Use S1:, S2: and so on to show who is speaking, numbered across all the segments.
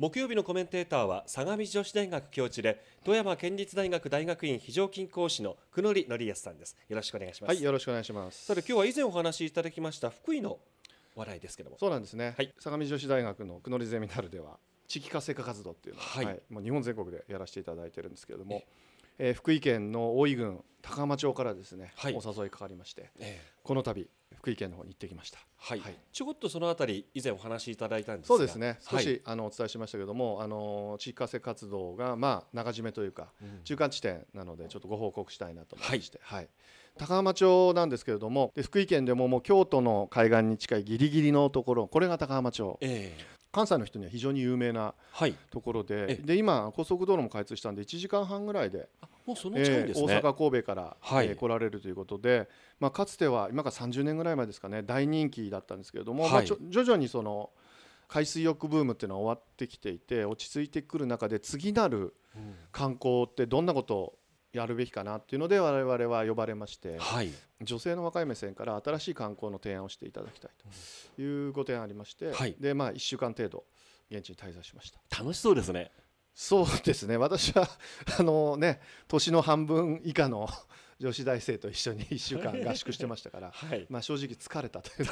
S1: 木曜日のコメンテーターは相模女子大学教授で富山県立大学大学院非常勤講師の久野利則康さんです。よろしくお願いします。
S2: はい、よろしくお願いします。
S1: さて今日は以前お話しいただきました福井の話題ですけども。
S2: そうなんですね、
S1: はい、
S2: 相模女子大学の久野利ゼミナルでは地域活性化活動っていうのを、
S1: はい
S2: もう日本全国でやらせていただいてるんですけれども、福井県の大井郡高浜町からですね、お誘いかかりまして、この度福井県の方に行ってきました。
S1: ちょこっとそのあたり以前お話しいただいたんですが、
S2: そうですね、少し、お伝えしましたけども、地域活性活動が長締めというか、中間地点なのでちょっとご報告したいなと思いまして、高浜町なんですけれども、で福井県でももう京都の海岸に近いギリギリのところ、これが高浜町、関西の人には非常に有名なところで、今高速道路も開通したんで1時間半ぐらいで
S1: もうその近いですね、
S2: 大阪神戸から、来られるということで、かつては今から30年ぐらい前ですかね、大人気だったんですけれども、徐々にその海水浴ブームっていうのは終わってきていて、落ち着いてくる中で次なる観光ってどんなことをやるべきかなっていうので我々は呼ばれまして、女性の若い目線から新しい観光の提案をしていただきたいというご提案ありまして、で1週間程度現地に滞在しました。
S1: 楽しそうですね。
S2: そうですね、私は年の半分以下の女子大生と一緒に1週間合宿してましたから、正直疲れたという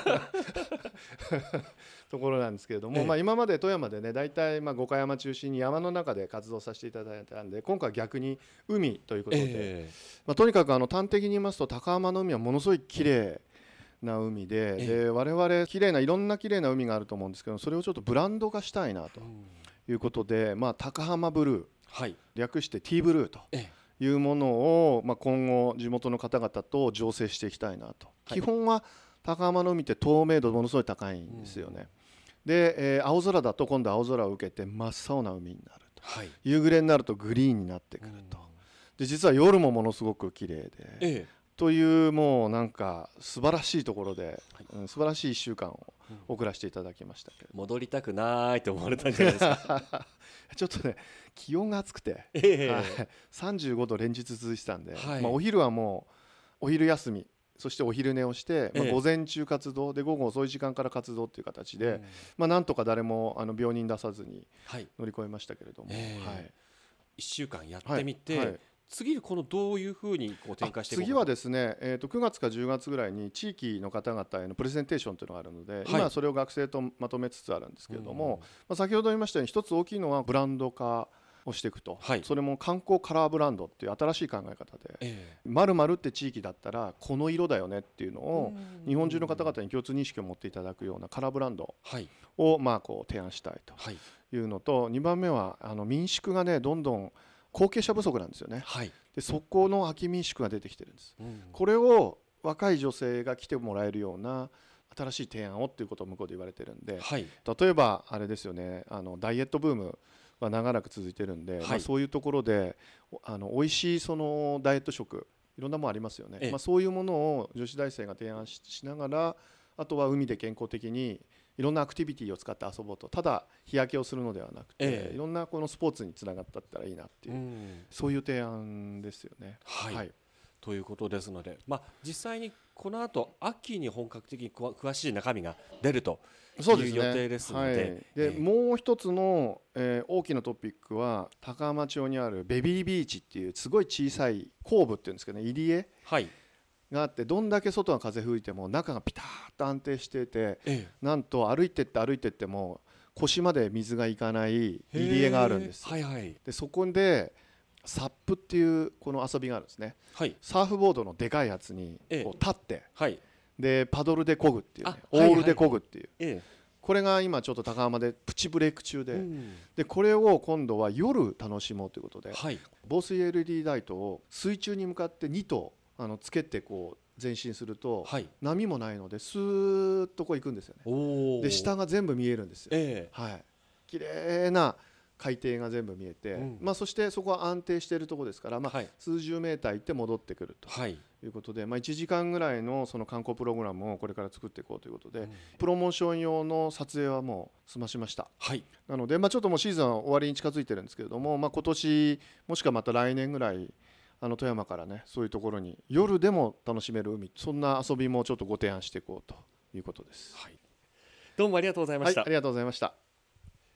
S2: ところなんですけれども、今まで富山でね、大体五箇山中心に山の中で活動させていただいたんで、今回は逆に海ということで、とにかく端的に言いますと高浜の海はものすごい綺麗な海で、我々綺麗ないろんな綺麗な海があると思うんですけど、それをちょっとブランド化したいなということで、高浜ブルー、略して T ブルーというものを、今後地元の方々と醸成していきたいなと。基本は高浜の海って透明度ものすごい高いんですよね。で、青空だと今度青空を受けて真っ青な海になると、夕暮れになるとグリーンになってくると。で実は夜もものすごく綺麗で、というもうなんか素晴らしいところで、素晴らしい1週間を送らせていただきましたけど、
S1: 戻りたくないと思われたんじゃないですか。
S2: ちょっとね、気温が暑くて、35度連日続いてたんで、お昼はもうお昼休み、そしてお昼寝をして、午前中活動で午後遅い時間から活動という形で、なんとか誰も病人出さずに乗り越えましたけれども、1
S1: 週間やってみて、次このどういうふうに展開していこうか。
S2: 次はですね、9月か10月ぐらいに地域の方々へのプレゼンテーションというのがあるので、今それを学生とまとめつつあるんですけれども、先ほど言いましたように一つ大きいのはブランド化をしていくと、それも観光カラーブランドっていう新しい考え方で、〇〇って地域だったらこの色だよねっていうのを日本中の方々に共通認識を持っていただくようなカラーブランドを提案したいというのと、2番目は民宿がねどんどん後継者不足なんですよね。でそこの空き民宿が出てきてるんです。これを若い女性が来てもらえるような新しい提案をということを向こうで言われてるんで、例えばあれですよね、ダイエットブームは長らく続いてるんで、そういうところで美味しいそのダイエット食いろんなものありますよね。そういうものを女子大生が提案 しながら、あとは海で健康的にいろんなアクティビティを使って遊ぼうと、ただ日焼けをするのではなくて、いろんなこのスポーツにつながったらいいなっていう、そういう提案ですよね。
S1: ということですので、実際にこの後秋に本格的に詳しい中身が出るという予定ですので、
S2: でもう一つの、大きなトピックは高浜町にあるベビービーチっていうすごい小さい後部っていうんですけどね、入り江があって、どんだけ外が風吹いても中がピタッと安定していて、なんと歩いてっても腰まで水がいかない入り江があるんです。でそこでサップっていうこの遊びがあるんですね。サーフボードのでかいやつにこう立って、でパドルで漕ぐっていうね、オールで漕ぐっていう、これが今ちょっと高浜でプチブレイク中で、これを今度は夜楽しもうということで、防水 LED ライトを水中に向かって2頭つけてこう前進すると、波もないのでスーッとこう行くんですよね。で下が全部見えるんですよ。綺麗な海底が全部見えて、そしてそこは安定しているところですから、数十メーター行って戻ってくるということで、1時間ぐらいのその観光プログラムをこれから作っていこうということで、プロモーション用の撮影はもう済ましました。なので、ちょっともうシーズンは終わりに近づいてるんですけれども、今年もしくはまた来年ぐらい富山からね、そういうところに夜でも楽しめる海、そんな遊びもちょっとご提案していこうということです。
S1: どうもありがとうございました。
S2: ありがとうございました。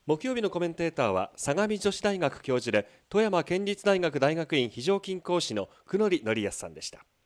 S1: 木曜日のコメンテーターは相模女子大学教授で富山県立大学大学院非常勤講師の久典則康さんでした。